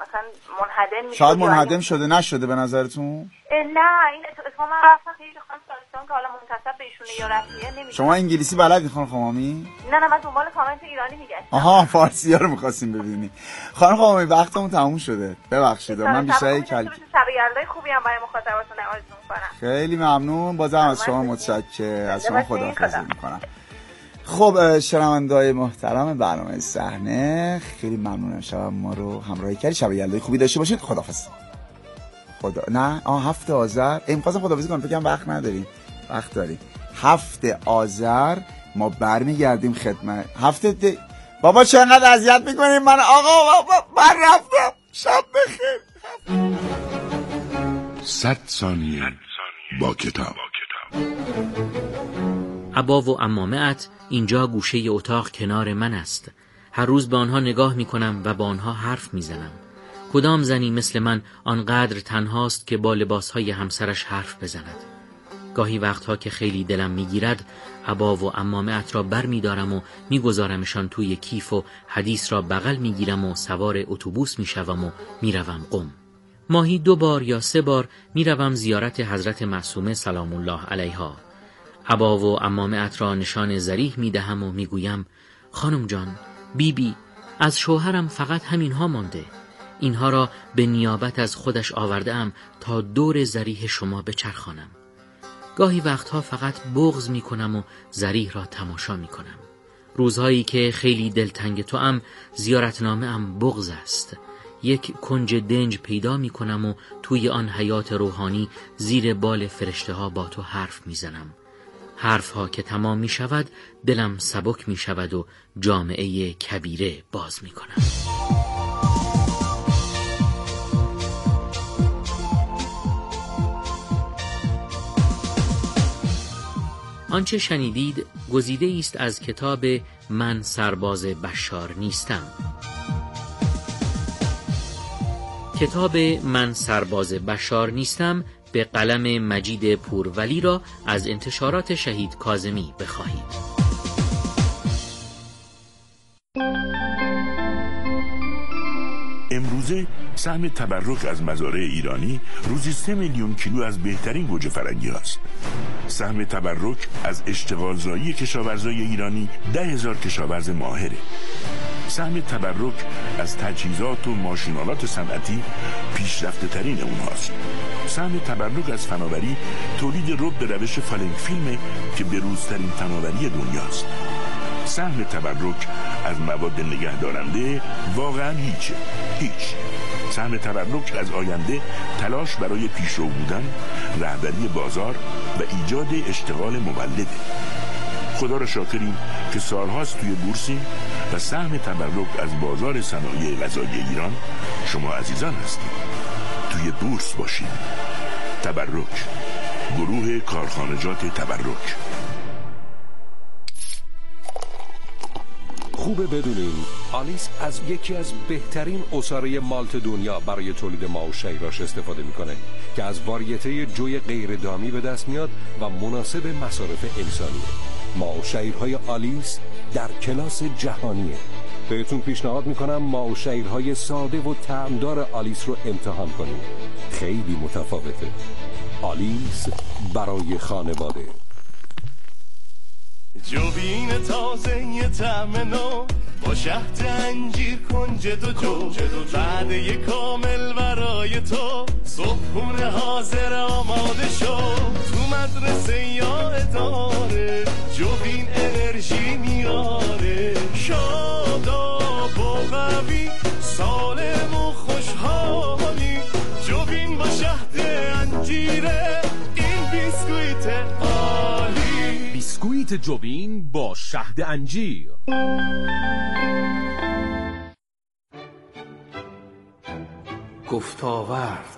مثلا منهدم میشه. شاید منهدم شده نشده به نظرتون؟ نه این اتفاقا من رفتم خیلی خانم دانستان که حالا منتسب به ایشونه یا رسمیه نمیدونم. شما انگلیسی بلدی خانم خمامی؟ نه من دنبال کامنت ایرانی میگشتم. آها فارسی ها رو می‌خواستیم ببینی. خانم خمامی وقتمون تموم شده. ببخشید من بیشتر شب یلدای خوبی هم برای مخاطباتون آرزو می‌کنم. خیلی ممنون. بازم از شما متشکرم. از شما خداحافظی می‌کنم. خب شنونده‌های محترم برنامه صحنه خیلی ممنونم شب ما رو همراهی کردید. شب یلدای خوبی داشته باشید. خداحافظ. نه 7 آذر می‌خواستم خداحافظی کنم فکر کنم وقت نداریم. وقت داریم. 7 آذر ما برمیگردیم خدمت. بابا چقدر اذیت می‌کنید من آقا من رفتم. شب بخیر. 100 ثانیه با کتاب. عبا و عمامه‌ات اینجا گوشه اتاق کنار من است. هر روز به آنها نگاه می‌کنم و با آنها حرف می‌زنم. کدام زنی مثل من آنقدر تنهاست که با لباسهای همسرش حرف بزند؟ گاهی وقتها که خیلی دلم می‌گیرد عبا و عمامه‌ات را بر می‌دارم و می‌گذارمشان توی کیف و حدیث را بغل می‌گیرم و سوار اتوبوس می‌شوم و می‌روم قم. ماهی 2 بار یا 3 بار می‌روم زیارت حضرت معصومه سلام الله علیها. عبا و عمامه‌ات را نشان ذریح می‌دهم و می‌گویم خانم جان، بیبی، از شوهرم فقط همینها مانده. اینها را به نیابت از خودش آورده‌ام تا دور ذریح شما بچرخانم. گاهی وقتها فقط بغض می‌کنم و ذریح را تماشا می‌کنم. روزهایی که خیلی دلتنگ توام زیارتنامه‌ام بغض است. یک کنج دنج پیدا می‌کنم و توی آن حیات روحانی زیر بال فرشته‌ها با تو حرف می‌زنم. حرفها که تمام می شود دلم سبک می شود و جامعه کبیره باز می کنم. آنچه شنیدید گزیده است از کتاب من سرباز بشار نیستم. کتاب من سرباز بشار نیستم به قلم مجید پورولی را از انتشارات شهید کاظمی بخواهید. امروزه سهم تبرک از مزارع ایرانی روزی 3 میلیون کیلو از بهترین گوجه فرنگی هست. سهم تبرک از اشتغالزایی کشاورزای ایرانی 10,000 کشاورز ماهره. سهم تبرک از تجهیزات و ماشینالات صنعتی پیشرفته ترین اونهاست. سهم تبرک از فناوری تولید رب به روش فالنگ فیلمه که بروزترین فناوری دنیاست. سهم تبرک از مواد نگهدارنده واقعا هیچ. سهم تبرک از آینده تلاش برای پیشرو بودن، رهبری بازار و ایجاد اشتغال مولده. خدا را شاکریم که سالهاست توی بورسیم و سهم تبرک از بازار صنایع غذایی ایران شما عزیزان هستید. توی بورس باشید. تبرک، گروه کارخانجات تبرک. خوبه بدونین آلیس از یکی از بهترین عصاره مالت دنیا برای تولید ماو شیراش استفاده میکنه که از واریته جوی غیر دامی به دست میاد و مناسب مصارف انسانیه. ماو شیرهای آلیس در کلاس جهانیه. بهتون پیشنهاد میکنم ماو شیرهای ساده و طعمدار آلیس رو امتحان کنید. خیلی متفاوته. آلیس برای خانواده. جوین تازه یه طعم نو با شهد انجیر کنجد و جو وعده کامل برای تو صبحونه حاضر آماده شو تو مدرسه یا اداره جوین انرژی میاره شاداب و قوی سالم و خوشحالی جوین با شهد انجیره این بیسکویت عالی بیسکویت جوین با شهد انجیر. گفتاورد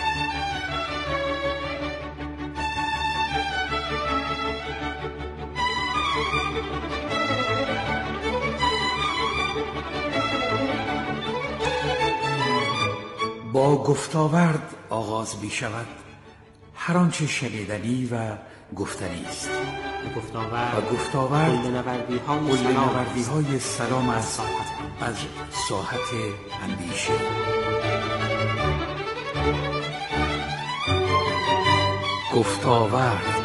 با گفتاورد آغاز می شود هر آنچه شنیدنی و گفتنی است. و گفتاورد نوردی های سلام از ساحت اندیشه. گفتاورد.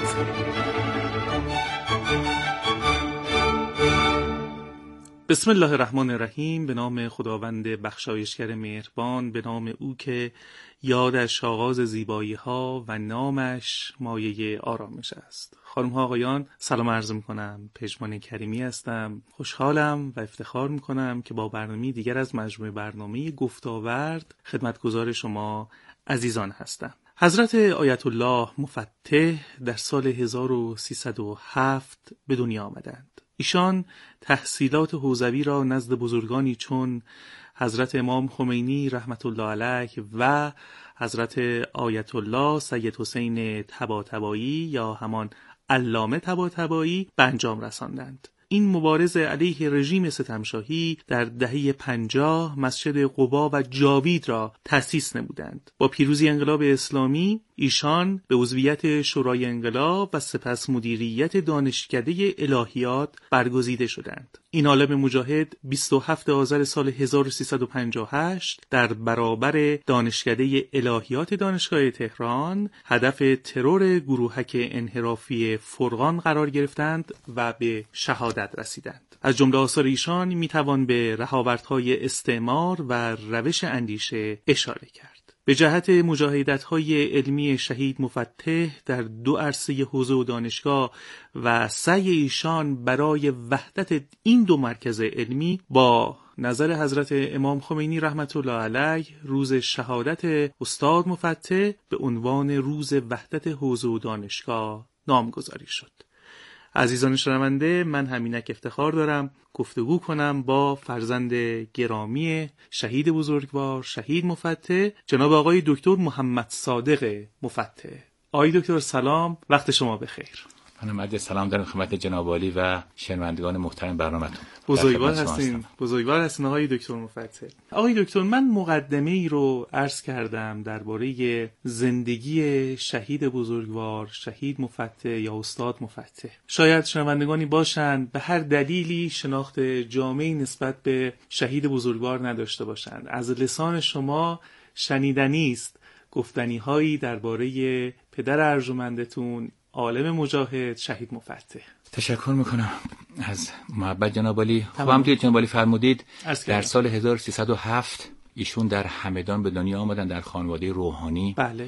بسم الله الرحمن الرحیم. به نام خداوند بخشایشگر مهربان، به نام او که یادش آغاز زیبایی ها و نامش مایه آرامش است. خانم ها آقایان، سلام عرض میکنم. پژمان کریمی هستم. خوشحالم و افتخار میکنم که با برنامه دیگر از مجموعه برنامه گفتاورد خدمتگزار شما عزیزان هستم. حضرت آیت الله مفتح در سال 1307 به دنیا آمدند. ایشان تحصیلات حوزوی را نزد بزرگانی چون حضرت امام خمینی رحمت الله علیه و حضرت آیت الله سید حسین طباطبایی یا همان علامه طباطبایی به انجام رساندند. این مبارز علیه رژیم ستمشاهی در دهه 50 مسجد قبا و جاوید را تأسیس نمودند. با پیروزی انقلاب اسلامی ایشان به عضویت شورای انقلاب و سپس مدیریت دانشکده الهیات برگزیده شدند. این عالم مجاهد 27 آذر سال 1358 در برابر دانشکده الهیات دانشگاه تهران هدف ترور گروهک انحرافی فرقان قرار گرفتند و به شهادت رسیدند. از جمله آثار ایشان میتوان به رهاوردهای استعمار و روش اندیشه اشاره کرد. به جهت مجاهدت‌های علمی شهید مفتح در دو عرصه حوزه و دانشگاه و سعی ایشان برای وحدت این دو مرکز علمی با نظر حضرت امام خمینی رحمت الله علیه روز شهادت استاد مفتح به عنوان روز وحدت حوزه و دانشگاه نامگذاری شد. عزیزان شنونده، من همینک افتخار دارم گفتگو کنم با فرزند گرامی شهید بزرگوار شهید مفتح، جناب آقای دکتر محمد صادق مفتح. آقای دکتر سلام، وقت شما بخیر. منم عرض سلام دارم خدمت جناب عالی و شنوندگان محترم برنامه‌تون. بزرگوار هستین آقای دکتر مفتح. آقای دکتر، من مقدمه ای رو عرض کردم درباره زندگی شهید بزرگوار شهید مفتح یا استاد مفتح. شاید شنوندگانی باشند به هر دلیلی شناخت جامعی نسبت به شهید بزرگوار نداشته باشند. از لسان شما شنیدنی است گفتنی هایی درباره پدر ارجمندتون عالم مجاهد شهید مفتح. تشکر میکنم از محبت جناب عالی. خب همونطور جناب عالی فرمودید در سال 1307 ایشون در همدان به دنیا آمدن در خانواده روحانی. بله.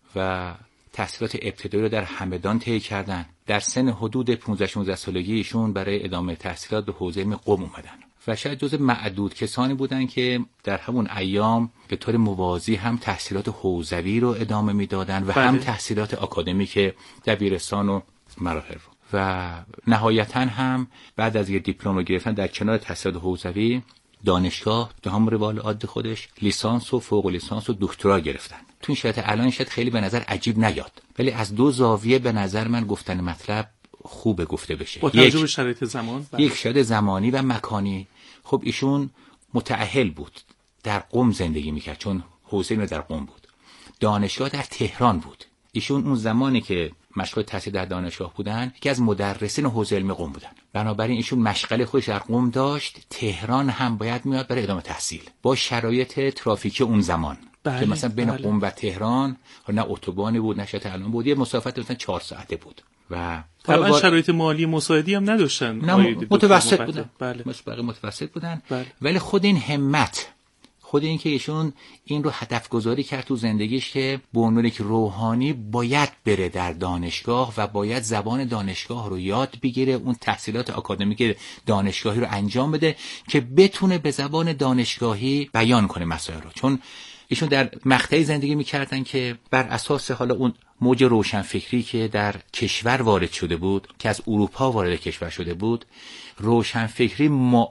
و تحصیلات ابتدایی رو در همدان طی کردن. در سن حدود 15-16 سالگی ایشون برای ادامه تحصیلات به حوزه علم قم اومدن و شاید جز معدود کسانی بودن که در همون ایام به طور موازی هم تحصیلات حوزوی رو ادامه میدادن و هم تحصیلات آکادمیک دبیرستان و مراحل رو. و نهایتاً هم بعد از یه دیپلم رو گرفتن در کنار تحصیلات حوزوی دانشگاه به همون روال عادی خودش لیسانس و فوق لیسانس و دکترا گرفتن. تو این شرایط الان شاید خیلی به نظر عجیب نیاد، ولی از دو زاویه به نظر من گفتن مطلب خوبه گفته بشه. با توجه به شرایط زمان یک شاید زمانی و مکانی. خب ایشون متأهل بود، در قم زندگی میکرد چون حوزه علم در قم بود. دانشگاه در تهران بود. ایشون اون زمانی که مشغول تحصیل در دانشگاه بودن یکی از مدرسین حوزه علم قم بودن. بنابراین ایشون مشغله خودش در قم داشت، تهران هم باید میاد برای ادامه تحصیل با شرایط ترافیکی اون زمان. که مثلا بین قم و تهران نه اتوبانی بود نه شاید الان بود، یه مسافت مثلا 4 ساعته بود و طبعا شرایط مالی مساعدی هم نداشتن. متوسط بودن. بله. متوسط بودن. ولی خود این همت، خود این که ایشون این رو هدف گذاری کرد تو زندگیش که به عنوان یک روحانی باید بره در دانشگاه و باید زبان دانشگاه رو یاد بگیره، اون تحصیلات آکادمیک دانشگاهی رو انجام بده که بتونه به زبان دانشگاهی بیان کنه مسائل رو. چون ایشون در مقطعی زندگی میکردن که بر اساس حالا اون موج روشنفکری که در کشور وارد شده بود، که از اروپا وارد کشور شده بود، روشنفکری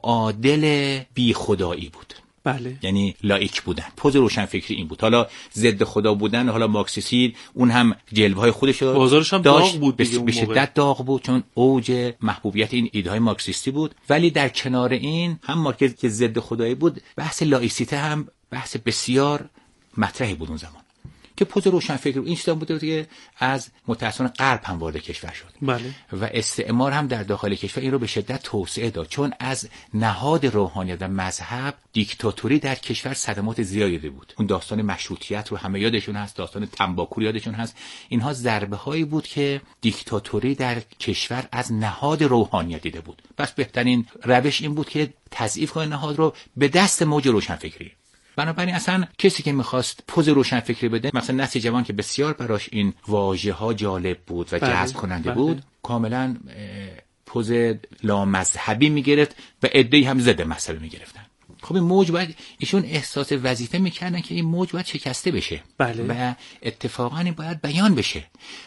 معادل بی خدایی بود. بله. یعنی لایک بودن. پوز روشنفکری این بود. حالا ضد خدا بودن، حالا مارکسیسم اون هم جلوه‌های خودش رو بازارش هم داغ بود، به شدت داغ بود چون اوج محبوبیت این ایده‌های مارکسیستی بود. ولی در کنار این هم مارکس که ضد خدایی بود، بحث لایسیته هم بحث بسیار مطرحی بود اون زمان. که پوز روشنفکر این چیزا بوده که از متأسفانه غرب هم وارد کشور شد. بله. و استعمار هم در داخل کشور این رو به شدت توسعه داد، چون از نهاد روحانیت و مذهب دیکتاتوری در کشور صدمات زیادی بود. اون داستان مشروطیت رو همه یادشون هست، داستان تنباکو یادشون هست. اینها ضربه هایی بود که دیکتاتوری در کشور از نهاد روحانیت دیده بود. پس بهترین روش این بود که تضعیف کنه نهاد رو به دست موج روشنفکری. بنابراین اصلا کسی که میخواست پوز روشنفکری بده، مثلا نسل جوان که بسیار براش این واژه ها جالب بود و جذب کننده بود، کاملا پوز لامذهبی میگرفت و عده‌ای هم ضد مذهبی میگرفتن. خب این موج باید، ایشون احساس وظیفه میکردن که این موج باید شکسته بشه. بله. و اتفاقا این باید بیان بشه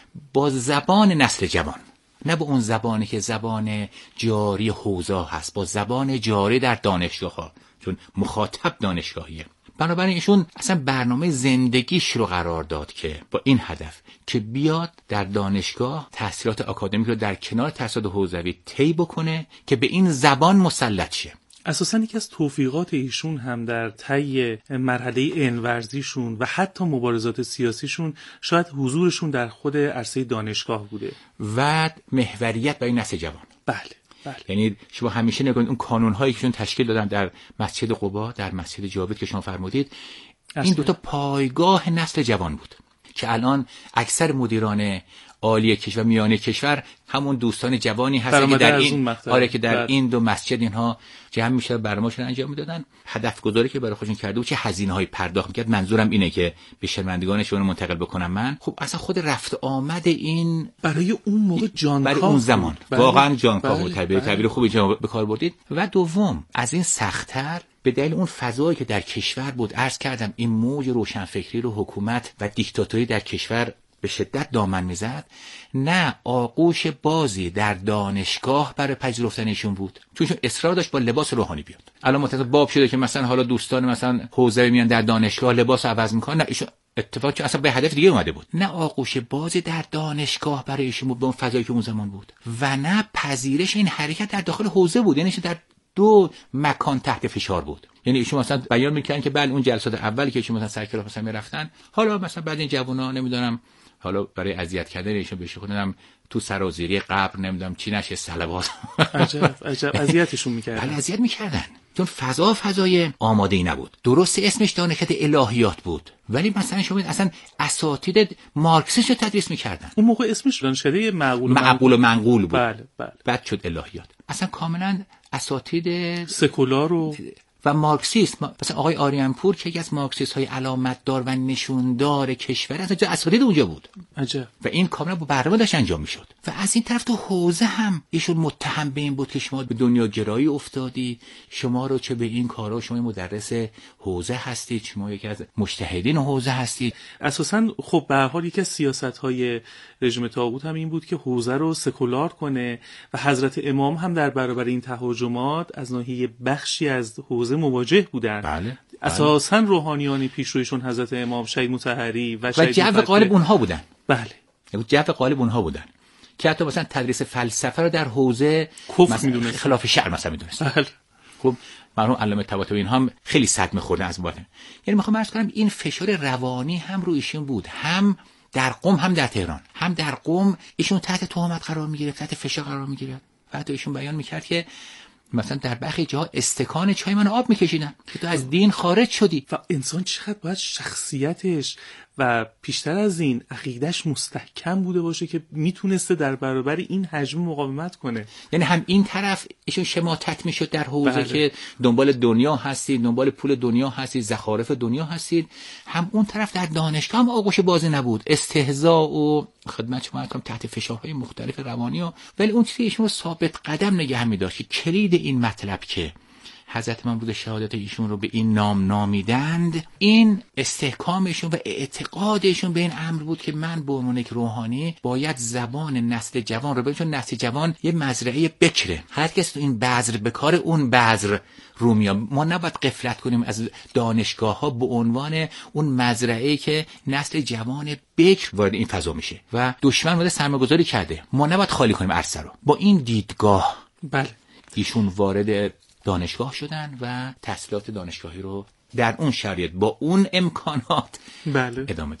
با زبان نسل جوان، نه با اون زبانی که زبان جاری حوزه هست، با زبان جاری در دانشگاه ها، چون مخاطب دانشگاهیه. بنابراین ایشون اصلا برنامه زندگیش رو قرار داد که با این هدف که بیاد در دانشگاه تحصیلات آکادمیک رو در کنار تحصیلات حوزوی طی بکنه که به این زبان مسلط شه. اساساً یکی از توفیقات ایشون هم در طی مرحله علم‌ورزیشون و حتی مبارزات سیاسیشون شاید حضورشون در خود عرصه دانشگاه بوده و محوریت برای نسل جوان. بله. یعنی شما همیشه نگید اون کانون‌هایی که تشکیل دادن در مسجد قبا، در مسجد جاوید که شما فرمودید، این دوتا پایگاه نسل جوان بود که الان اکثر مدیران عالی کشور، میانه کشور، همون دوستان جوانی هستن که در این که در این دو مسجد اینها جمع میشه برنامه‌شون انجام میدادن. هدف گذاری که برای خودشون کرده بود چه هزینه‌هایی پرداخت می‌کرد. منظورم اینه که به شنوندگانشون منتقل بکنم من. خب اصلا خود رفت آمد این برای اون موقع جانکاه، برای اون زمان واقعا جانکاه بود. تعبیر خوبی به کار بردید. و دوم از این سخت‌تر به دلیل اون فضایی که در کشور بود، عرض کردم این موج روشنفکری رو حکومت و دیکتاتوری در کشور به شدت دامن میزد، نه آغوش بازی در دانشگاه برای پذیرفتنشون بود، چون اصرار داشت با لباس روحانی بیاد. الان متأسفانه باب شده که مثلا حالا دوستان مثلا حوزه میان در دانشگاه لباس عوض میکنن، نه ایشون اتفاق چون اصلا به هدف دیگه اومده بود، نه آغوش بازی در دانشگاه برای ایشون بود به اون فضایی که اون زمان بود، و نه پذیرش این حرکت در داخل حوزه بود. یعنی در دو مکان تحت فشار بود. یعنی ایشون مثلا بیان میکنن که بله اون جلسات اولی که ایشون مثلا سرکلاف مثلا میرفتن، حالا مثلا بعد این جوونا نمیدونم حالا برای اذیت کردن ایشون بهش خودم تو سرازیری قبر نمیدونم چی نشه صلوات. عجب اذیتشون میکردن. بله اذیت میکردن، چون فضای آماده‌ای نبود. درست اسمش دانشکده الهیات بود، ولی مثلا شما اصلا اساتید مارکسیسم رو تدریس میکردن. اون موقع اسمش دانشکده معقول و منقول بود. بله. بعد شد الهیات. اصلا کاملا اساتید سکولار و مارکسیسم. مثلا آقای آریانپور که یکی از مارکسیست های علامت دار و نشوندار کشور اصلا اساتید اونجا بود. عجب. و این کاملا با برنامه داشت انجام میشد. و از این طرف تو حوزه هم ایشون متهم به این بود که شما به دنیا گرایی افتادی، شما رو چه به این کارا، شما مدرس حوزه هستید، شما یکی از مجتهدین حوزه هستید. اساسا خب به هر حال یکی از سیاست‌های رژیم طاغوت هم این بود که حوزه رو سکولار کنه و حضرت امام هم در برابر این تهاجمات از ناحیه بخشی از حوزه مواجه بودن. بله. اساسا روحانیانی پیشرویشون حضرت امام، شهید مطهری و جو غالب اونها بودن. بله. جو غالب اونها بودن که حتی مثلا تدریس فلسفه رو در حوزه کفر میدونست، خلاف شرع مثلا میدونست. بله. خب مرحوم علامه طباطبایی هم خیلی صدمه خوردن از باطن. یعنی میخوام عرض کنم این فشار روانی هم روی ایشون بود، هم در قم هم در تهران. هم در قم ایشون تحت تهمت قرار میگرفت، تحت فشار قرار میگرفت. بعد ایشون بیان میکرد که مثلا در برخی جاها استکان چای من آب میکشیدن که تو از دین خارج شدی. و انسان چقدر باید شخصیتش و پیشتر از این عقیدش مستحکم بوده باشه که میتونسته در برابر این حجم مقاومت کنه. یعنی هم این طرف ایشون شماتت میشد در حوزه بله. که دنبال دنیا هستید، دنبال پول دنیا هستید، زخارف دنیا هستید، هم اون طرف در دانشگاه هم آغوش بازی نبود، استهزاء و خدمت شما هستم تحت فشارهای مختلف روانی ولی اون چیزی ایشون رو ثابت قدم نگه می‌داشت که کلید این مطلب که حضرت امام روز شهادت ایشون رو به این نام نامیدند، این استحکامشون و اعتقادشون به این امر بود که من به عنوان یک روحانی باید زبان نسل جوان رو، چون نسل جوان یه مزرعه بکره، هر کس تو این بذر بکاره اون بذر رو میاد. ما نباید غفلت کنیم از دانشگاه‌ها به عنوان اون مزرعه‌ای که نسل جوان بکر وارد این فضا میشه و دشمن وارد سرمایه‌گذاری کرده. ما نباید خالی کنیم عرصه رو. با این دیدگاه بله ایشون وارد دانشگاه شدن و تحصیلات دانشگاهی رو در اون شرایط با اون امکانات بله ادامه دادن.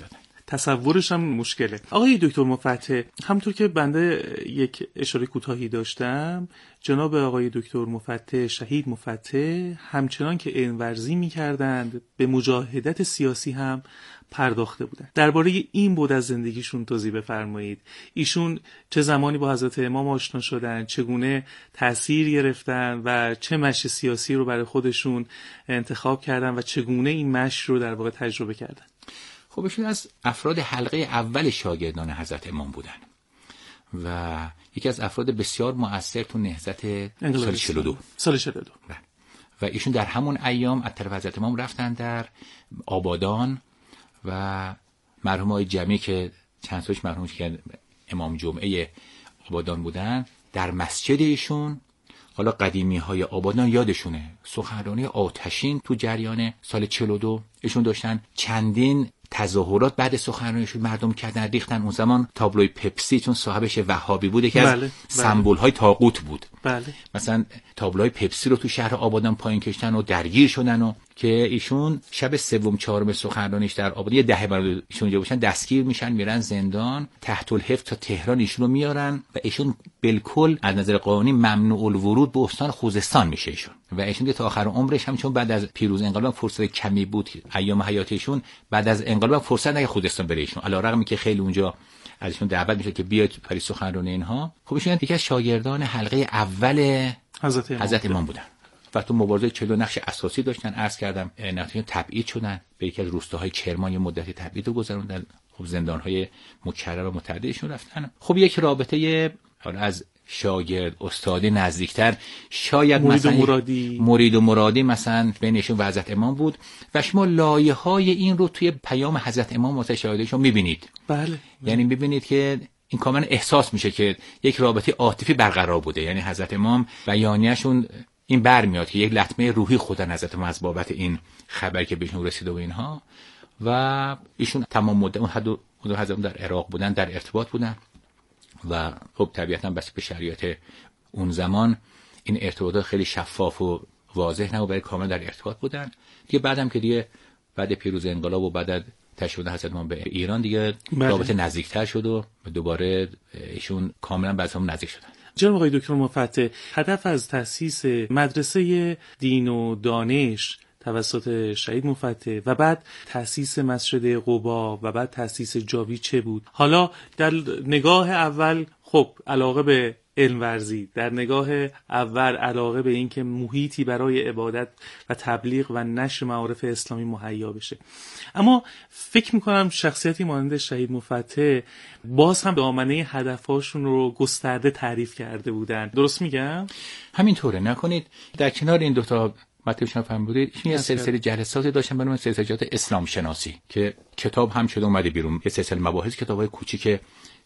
تصورش هم مشکله. آقای دکتر مفتح، همونطور که بنده یک اشاره کوتاهی داشتم، جناب آقای دکتر مفتح، شهید مفتح، همچنان که علم‌ورزی می‌کردند به مجاهدت سیاسی هم پرداخته بودند. درباره این بود از زندگیشون توضیح بفرمایید. ایشون چه زمانی با حضرت امام آشنا شدن، چگونه تأثیر گرفتن و چه مشی سیاسی رو برای خودشون انتخاب کردن و چگونه این مش رو در واقع تجربه کردن؟ خب ایشون از افراد حلقه اول شاگردان حضرت امام بودن و یکی از افراد بسیار مؤثر تو نهضت سال 42. و ایشون در همون ایام از طرف حضرت امام رفتن در آبادان و مرحومای جمعی که چند تاش مرحوم که امام جمعه آبادان بودن، در مسجد ایشون، حالا قدیمی های آبادان یادشونه، سخنرانی آتشین تو جریان سال 42 ایشون داشتن. چندین تظاهرات بعد سخنرانیشون مردم کردن، ریختن. اون زمان تابلوی پپسی چون صاحبش وهابی بوده که از سمبل های طاغوت بود. مثلا تابلوی پپسی رو تو شهر آبادان پایین کشتن و درگیر شدن و که ایشون شب سوم چهارم سخنرانیش در آبادان یه 10 بار ایشون اونجا باشن دستگیر میشن، میرن زندان، تحت الحفظ تا تهران ایشون رو میارن و ایشون بالکل از نظر قانونی ممنوع الورود به استان خوزستان میشه ایشون. و ایشون که تا آخر عمرش هم چون بعد از پیروز انقلاب فرصت کمی بود ایام حیاتشون، بعد از انقلاب فرصت نگه خوزستان بره ایشون، علیرغم که خیلی اونجا ازشون دعوت میشه که بیاید برای سخنرانی اینها. خب ایشون یکی از شاگردان حلقه اول حضرت امام بودن و تو مبارزه 40 نقش اساسی داشتن. عرض کردم نتیجه تبعید شدن به یکی از روستاهای کرمان، یه مدتی تبعید رو گذروندن. خب زندان‌های مکرر و متعددشون رفتن. خب یک رابطه از شاگرد استادی نزدیکتر شاید مرید و مرادی مثلا بینشون و حضرت امام بود و شما لایه‌های این رو توی پیام حضرت امام واسه شاگردشون می‌بینید. بله. یعنی می‌بینید که این کاملا احساس میشه که یک رابطه عاطفی برقرار بوده. یعنی حضرت امام بیانیه‌شون این برمیاد که یک لطمه روحی خودن حضرت امام از بابت این خبری که بهشون رسیده و اینها. و ایشون تمام مدت اون حد حضرت در عراق بودن، در ارتباط بودن و خب طبیعتاً بس به شریعت اون زمان این ارتباطات خیلی شفاف و واضح نبود، برای کاملا در ارتباط بودن. دیگه بعدم که دیگه بعد پیروز انقلاب و بعد تشریف حضرت امام به ایران دیگه رابطه نزدیکتر شد و دوباره ایشون کاملا بعد هم نزدیک شدن. جناب آقای دکتر مفتح، هدف از تأسیس مدرسه دین و دانش توسط شهید مفتح و بعد تأسیس مسجد قبا و بعد تأسیس جاوی چه بود؟ حالا در نگاه اول خب علاقه به علم ورزی، در نگاه اول علاقه به این که محیطی برای عبادت و تبلیغ و نشر معارف اسلامی مهیا بشه. اما فکر میکنم شخصیتی مانند شهید مفتح باز هم دامنه هدفهاشون رو گسترده تعریف کرده بودن. درست میگم؟ همینطوره. نکنید در کنار این دو تا مطلبشون فرمودید این سلسله جلساتی داشتن به نام سلسله اسلام شناسی که کتاب هم شده اومده بیرون، یه سلسله مباحث کتابای کوچیک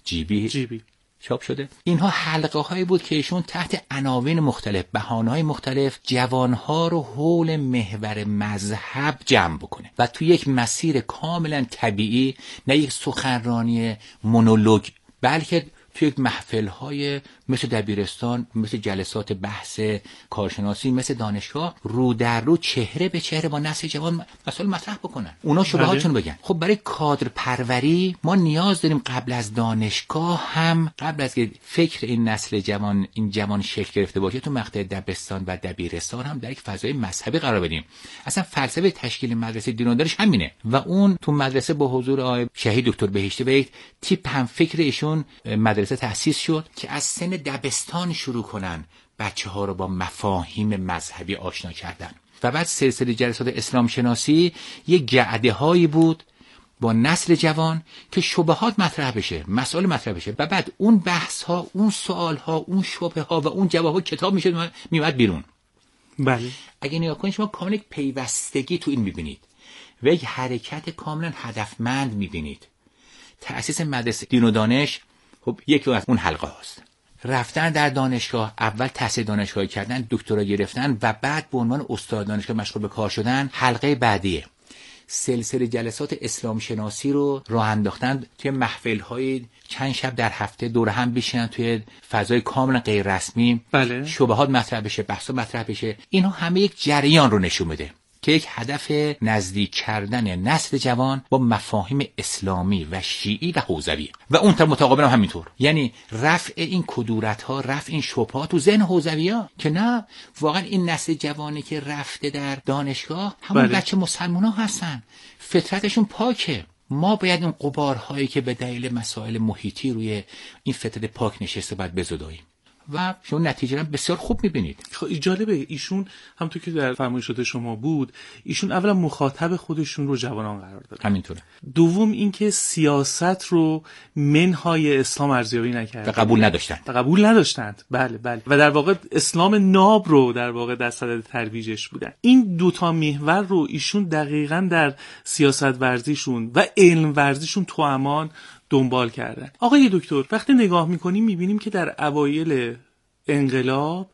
جیبی چاپ شده. اینها حلقه هایی بود که ایشون تحت عناوین مختلف، بهانه‌های مختلف جوانها رو حول محور مذهب جمع بکنه و تو یک مسیر کاملا طبیعی، نه یک سخنرانی مونولوگ، بلکه توی یک محفل‌های مثل دبیرستان، مثل جلسات بحث کارشناسی، مثل دانشگاه، رو در رو چهره به چهره با نسل جوان مسائل مطرح بکنن، اونا شبهاتشون بگن. خب برای کادر پروری ما نیاز داریم قبل از دانشگاه هم، قبل از که فکر این نسل جوان، این جوان شکل گرفته باشه، تو مقطع دبستان و دبیرستان هم در یک فضای مذهبی قرار بدیم. اصلا فلسفه تشکیل مدرسه دین و دانش همینه و اون تو مدرسه با حضور آقای شهید دکتر بهشتی و یک تیپ هم فکر ایشون مدرسه تأسیس شد که از سن دبستان شروع کنن بچه‌ها رو با مفاهیم مذهبی آشنا کردن. و بعد سلسله جلسات اسلام شناسی یک جعده هایی بود با نسل جوان که شبهات مطرح بشه، مسائل مطرح بشه و بعد اون بحث ها، اون سوال ها، اون شبهه ها و اون جواب ها کتاب میومد بیرون. بله. اگه نگاه کنید شما کاملا یک پیوستگی تو این میبینید و یک حرکت کاملا هدفمند میبینید. تأسیس مدرسه دین و دانش خب یکی از اون حلقه هاست. رفتن در دانشگاه، اول تحصیل دانشگاهی کردن، دکترا گرفتن و بعد به عنوان استاد دانشگاه مشغول به کار شدن. حلقه بعدیه سلسله جلسات اسلام شناسی رو راه انداختن توی محفل‌های چند شب در هفته دور هم بشینن توی فضای کاملا غیر رسمی. بله. شبهات مطرح بشه، بحثا مطرح بشه. اینها همه یک جریان رو نشون میده که یک هدف نزدیک کردن نسل جوان با مفاهیم اسلامی و شیعی و حوزوی و اون طرف متقابل هم همینطور، یعنی رفع این کدورت‌ها، رفع این شبهات تو ذهن حوزوی‌ها که نه واقعا این نسل جوانی که رفته در دانشگاه همون بچه مسلمان‌ها هستن، فطرتشون پاکه. ما باید اون غبارهایی که به دلیل مسائل محیطی روی این فطرت پاک نشسته باید بزداییم و شما نتیجه رو بسیار خوب می‌بینید. خب جالبه ایشون همونطور که در فرمایشات شما بود، ایشون اولا مخاطب خودشون رو جوانان قرار دادن. همینطوره. دوم اینکه سیاست رو منهای اسلام ارزیابی نکردن و قبول نداشتند. بله. و در واقع اسلام ناب رو در واقع در صدد ترویجش بودن. این دوتا محور رو ایشون دقیقاً در سیاست ورزیشون و علم ورزیشون توامان دنبال کردن. آقای دکتر، وقتی نگاه میکنیم میبینیم که در اوایل انقلاب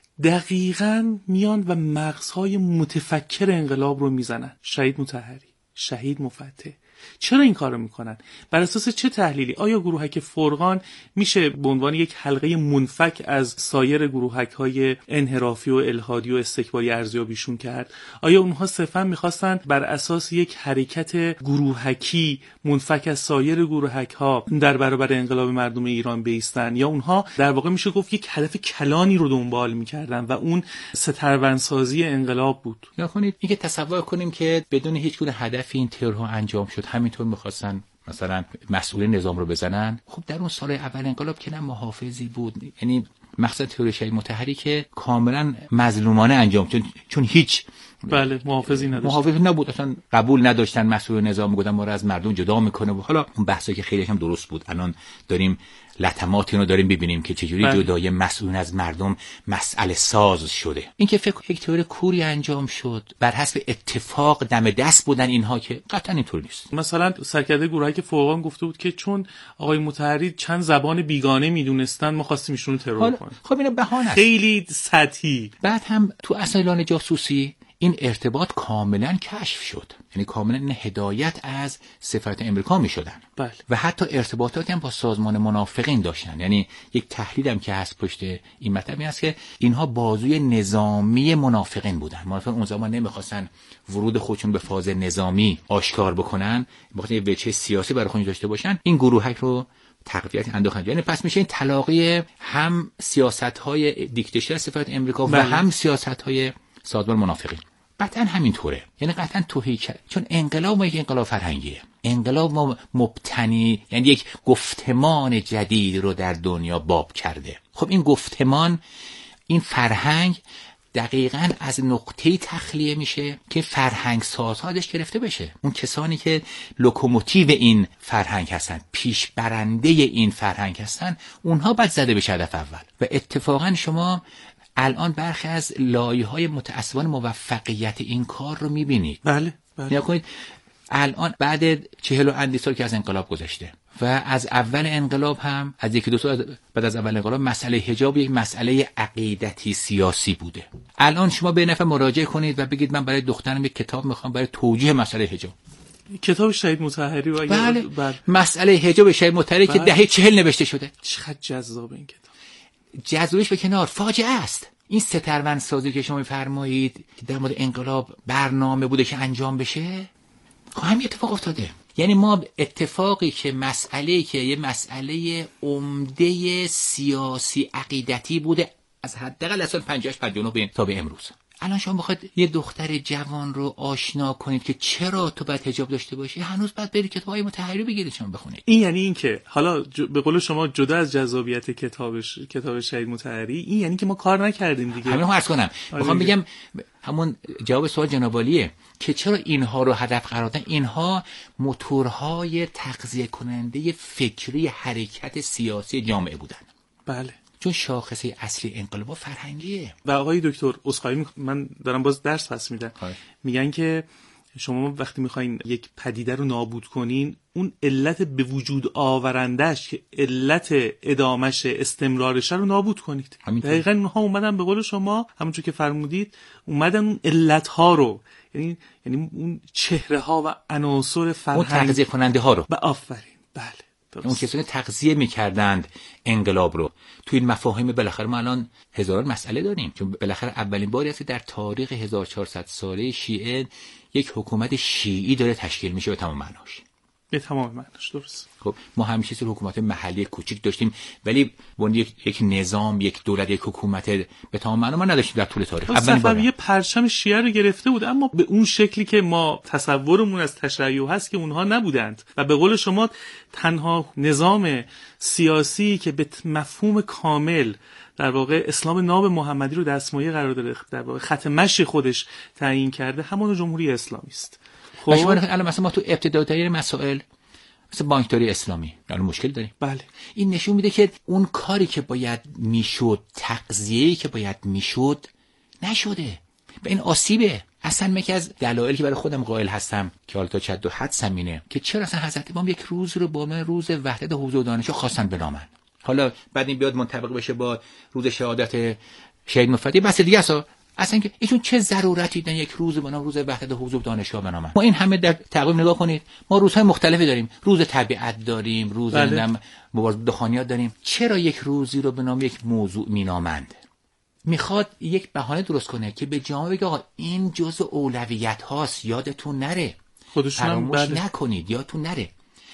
دقیقاً میان و مغزهای متفکر انقلاب رو میزنن. شهید مطهری، شهید مفتح. چرا این کارو میکنن؟ بر اساس چه تحلیلی؟ آیا گروهک فرقان میشه به عنوان یک حلقه منفک از سایر گروهک‌های انحرافی و الحادی و استکباری ارزیابیشون کرد؟ آیا اونها صرفا میخواستن بر اساس یک حرکت گروهکی منفک از سایر گروهک‌ها در برابر انقلاب مردم ایران بایستن، یا اونها در واقع میشه گفت یک هدف کلانی رو دنبال میکردن و اون سترونسازی انقلاب بود؟ یا کنید اینکه تصور کنیم که بدون هیچ گونه هدفی این ترورها انجام شد، همینطور می‌خواستن مثلا مسئول نظام رو بزنن. خب در اون سال اول انقلاب که نه محافظی بود، یعنی مقصد تئوری شهید مطهری که کاملا مظلومانه انجام شد، چون هیچ محافظی نداشت، محافظی نبود، اصلا قبول نداشتن مسئول نظام میگفتن ما رو از مردم جدا میکنه. و حالا اون بحثی که خیلی هم درست بود، الان داریم لطماتی رو داریم ببینیم که چجوری جدای مسئول از مردم مسئله ساز شده. این که فکر یک تئوری کوری انجام شد بر حسب اتفاق دم دست بودن اینها، که قطعا اینطور نیست. مثلا سرکرده گروهک فرقان گفته بود که چون آقای مطهری چند زبان بیگانه میدونستن ما خواستیم ایشون رو ترور کنیم. خب اینا بهانه است، خیلی سطحی. بعد هم تو اسایلان جاسوسی این ارتباط کاملا کشف شد، یعنی کاملا این هدایت از سفارت امریکا می شدن. بله. و حتی ارتباطاتی هم با سازمان منافقین داشتن. یعنی یک تحلیل هم که هست پشت این مطلب این است که اینها بازوی نظامی منافقین بودن. منافقین اون زمان نمیخواستن ورود خودشون به فاز نظامی آشکار بکنن، میخواستن یه وجه سیاسی برای خودشون داشته باشن. این گروهک رو تقویت انداختن. یعنی پس میشه این تلاقی هم سیاست‌های دیکتاتوری سفارت امریکا و هم سیاست‌های سازمان منافقین. قطعا همینطوره، یعنی قطعا توهی کرد، چون انقلاب ما یک انقلاب فرهنگیه. انقلاب ما مبتنی، یعنی یک گفتمان جدید رو در دنیا باب کرده. خب این گفتمان، این فرهنگ دقیقاً از نقطه‌ای تخلیه میشه که فرهنگ سازها ازش گرفته بشه. اون کسانی که لوکوموتیو این فرهنگ هستن، پیش برنده این فرهنگ هستن، اونها باید زده بشه هدف اول. و اتفاقاً شما الان برخی از لایه‌های متأسفانه موفقیت این کار رو می‌بینید. بله. نگاه کنید الان بعد 40 و اندی سال که از انقلاب گذشته و از اول انقلاب هم از یکی دو سال بعد از اول انقلاب مسئله حجاب یک مسئله عقیدتی سیاسی بوده. الان شما به نفع مراجعه کنید و بگید من برای دخترم یک کتاب می‌خوام برای توجیه مسئله حجاب. کتاب شهید مطهری و بله. مسئله حجاب شهید مطهری که دهه 40 نوشته شده. چقدر جذاب این کتاب. جذابش به کنار، فاجعه است. این سترون سازی که شما می‌فرمایید که در مورد انقلاب برنامه بوده که انجام بشه، خب همین اتفاق افتاده. یعنی ما اتفاقی که مسئله‌ای که یه مسئله عمده سیاسی عقیدتی بوده از حداقل از سال 58-59 تا به امروز، الان شما بخواید یه دختر جوان رو آشنا کنید که چرا تو باید حجاب داشته باشی، هنوز باید برید کتابای مطهری بگیرید شما بخونید. این یعنی این که حالا به قول شما جدا از جذابیت کتاب شهید مطهری، این یعنی که ما کار نکردیم دیگه. همین رو عرض کنم. میخوام بگم همون جواب سوال جناب عالیه که چرا اینها رو هدف قرار دادن. اینها موتورهای تغذیه کننده فکری حرکت سیاسی جامعه بودن. بله. چون شاخصه اصلی انقلاب فرهنگیه. و آقای دکتر اسخای من دارم باز درس پس میدم. میگن که شما وقتی میخواین یک پدیده رو نابود کنین، اون علت به وجود آورندش که علت ادامش استمرارش رو نابود کنید. دقیقاً اونها اومدن به قول شما همونجور که فرمودید، اومدن اون علت ها رو، یعنی اون چهره ها و عناصر فرهنگ، اون تغذیه کننده ها رو. آفرین. بله. اون کسانی تغذیه میکردند انقلاب رو. تو این مفاهیم بالاخره ما الان هزاران مسئله داریم، چون بالاخره اولین باری است در تاریخ 1400 ساله شیعه یک حکومت شیعی داره تشکیل میشه به تمام معناش. به تمام معناش، درست. خب ما همیشه سر حکومت محلی کوچیک داشتیم، ولی یک نظام، یک دولت، یک حکومت به تمام معنا ما نداشتیم در طول تاریخ. صفویه پرچم شیعه رو گرفته بود، اما به اون شکلی که ما تصورمون از تشیع هست که اونها نبودند و به قول شما تنها نظام سیاسی که به مفهوم کامل در واقع اسلام ناب محمدی رو دستمایه قرار داره، در واقع خط مشی خودش تعیین کرده، همون جمهوری اسلامی است. خب الان مثلا ما تو ابتدایی مسائل مثل بانکداری اسلامی الان مشکل داریم. بله. این نشون میده که اون کاری که باید میشد، تغذیه‌ای که باید میشد نشده. به این آسیبه. اصلا یکی از دلایلی که برای خودم قائل هستم که حالا تا چند و حدسم اینه که چرا اصلا حضرت امام یک روز رو با من روز وحدت حوزه و دانش خواستن بنامن. حالا بعد این بیاد منطبق بشه با روز شهادت شهید مفدی بس دیگه اصلا که ایشون چه ضرورتی دارن یک روز به نام روز وحدت حوزه و دانشگاه بنامن. ما این همه در تقویم نگاه کنید، ما روزهای مختلفی داریم، روز طبیعت داریم، روز مبارزه دخانیات داریم. چرا یک روزی رو به نام یک موضوع مینامند؟ میخواد یک بهانه درست کنه که به جامعه بگه آقا این جزء اولویت هاست، یادتون نره، فراموش نکنید، یادتون نره.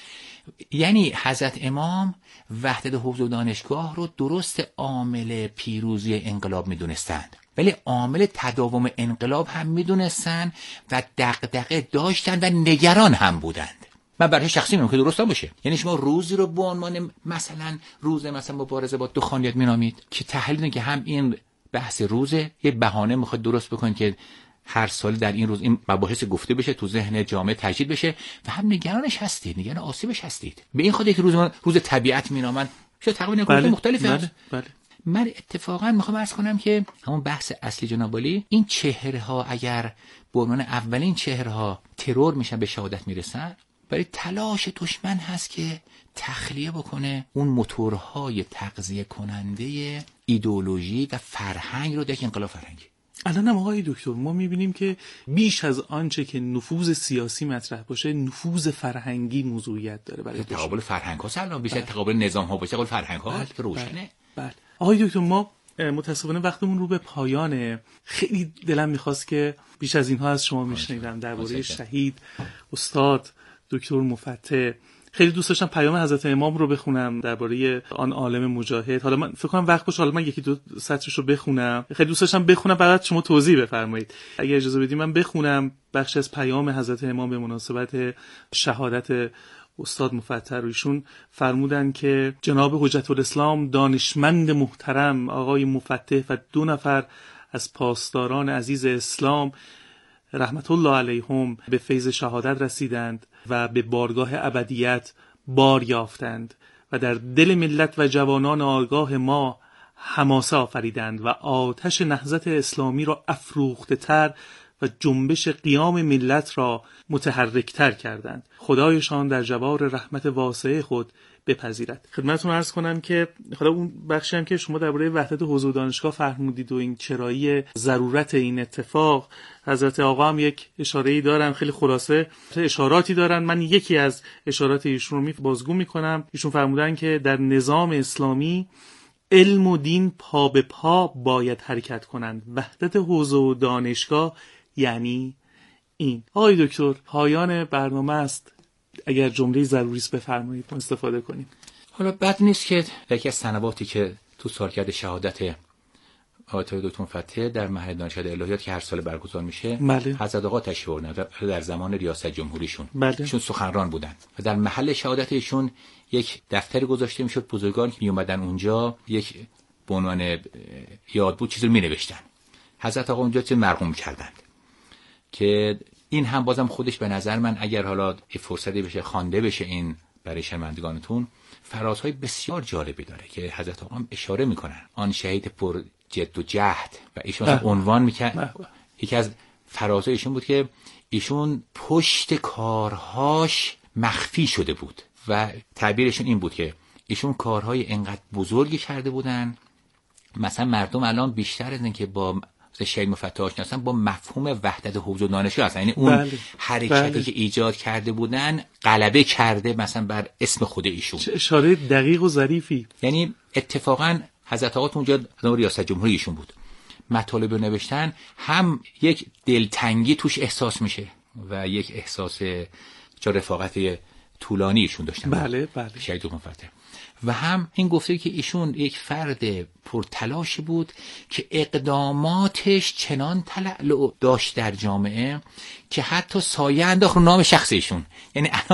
یعنی حضرت امام وحدت حوزه و دانشگاه رو درست عامل پیروزی انقلاب میدونستند، ولی عامل تداوم انقلاب هم میدونستن و دغدغه داشتن و نگران هم بودند. من برای شخصی میگم که درست باشه. یعنی شما روزی رو به عنوان مثلا روز مثلا مبارزه با دخانیات مینامید که تحلیل که هم این بحث روزه، یه بهانه میخواد درست بکنید که هر سال در این روز این مباحث گفته بشه، تو ذهن جامعه تجدید بشه و هم نگرانش هستید، نگران آسیبش هستید. به این خاطر که روز طبیعت مینامن چه تقریبا نکات مختلفی هست. بله. من اتفاقا میخوام عرض کنم که همون بحث اصلی جناب عالی، این چهره ها اگر به عنوان اولین چهره ها ترور میشن به شهادت میرسن، برای تلاش دشمن هست که تخلیه بکنه اون موتورهای تغذیه کننده ایدئولوژی و فرهنگ رو در انقلاب فرهنگی. الان هم آقای دکتر ما میبینیم که بیش از آنچه که نفوذ سیاسی مطرح باشه، نفوذ فرهنگی موضوعیت داره برای تقابل فرهنگ ها. الان بیشتر تقابل نظام ها باشه، تقابل فرهنگ ها که روشنه. بله. آقای دکتر ما متاسفانه وقتمون رو به پایانه. خیلی دلم میخواست که بیش از اینها از شما میشنیدم درباره شهید استاد دکتر مفتح. خیلی دوست داشتم پیام حضرت امام رو بخونم درباره آن عالم مجاهد. حالا من فکر کنم وقت باشه، حالا من یکی دو سطرش رو بخونم. خیلی دوست داشتم بخونم، بعد شما توضیح بفرمایید. اگه اجازه بدید من بخونم بخش از پیام حضرت امام به مناسبت شهادت استاد مفتح رو. ایشون فرمودن که جناب حجت الاسلام دانشمند محترم آقای مفتح و 2 نفر از پاسداران عزیز اسلام رحمت الله علیهم به فیض شهادت رسیدند و به بارگاه ابدیت بار یافتند و در دل ملت و جوانان آگاه ما حماسه آفریدند و آتش نهضت اسلامی را افروخته تر و جنبش قیام ملت را متحرکتر کردند. خدایشان در جوار رحمت واسعه خود بپذیرد. خدمتتون عرض کنم که حالا اون بخشی هم که شما درباره وحدت حوزه و دانشگاه فرمودید و این چرایی ضرورت این اتفاق، حضرت آقا هم یک اشاره‌ای دارن، خیلی خلاصه اشاراتی دارن. من یکی از اشارات ایشون رو بازگو میکنم. ایشون فرمودن که در نظام اسلامی علم و دین پا به پا باید حرکت کنند. وحدت حوزه و دانشگاه یعنی این. آقای دکتر پایان برنامه است، اگر جمله ضروری است بفرمایید ما استفاده کنیم. حالا بد نیست که یکی از سنواتی که تو سالگرد شهادت آقای دکتر مفتح در معهد دانشگاه الهیات که هر سال برگزار میشه، حضرت آقا تشریف آوردن در زمان ریاست جمهوریشون. ایشون سخنران بودن و در محل شهادت ایشون یک دفتری گذاشته میشد، بزرگان که می اومدن اونجا یک به عنوان یاد بود چیزی رو مینوشتن. حضرت آقا اونجا چه مرقوم کردند که این هم بازم خودش به نظر من اگر حالا فرصتی بشه خوانده بشه این برای شنوندگانتون، فرازهای بسیار جالبی داره که حضرت آقا اشاره میکنن. آن شهید پر جد و جهد و ایشون عنوان میکنه. یکی از فرازهای ایشون بود که ایشون پشت کارهاش مخفی شده بود و تعبیرشون این بود که ایشون کارهای انقدر بزرگی کرده بودن، مثلا مردم الان بیشتر از این که با مثل شهید مفتح آشنا هستن با مفهوم وحدت حوزه دانشجو هستن، یعنی اون حرکتی که ایجاد کرده بودن غلبه کرده مثلا بر اسم خود ایشون. چه اشاره دقیق و ظریفی. یعنی اتفاقا حضرت آقا اونجا ریاست جمهوری ایشون بود، مطالب رو نوشتن، هم یک دلتنگی توش احساس میشه و یک احساس چه رفاقت طولانی ایشون داشتن. بله. شهید مفتح. و هم این گفته که ایشون یک فرد پرتلاشی بود که اقداماتش چنان تلألؤ داشت در جامعه که حتی سایه انداخت رو نام شخص ایشون. یعنی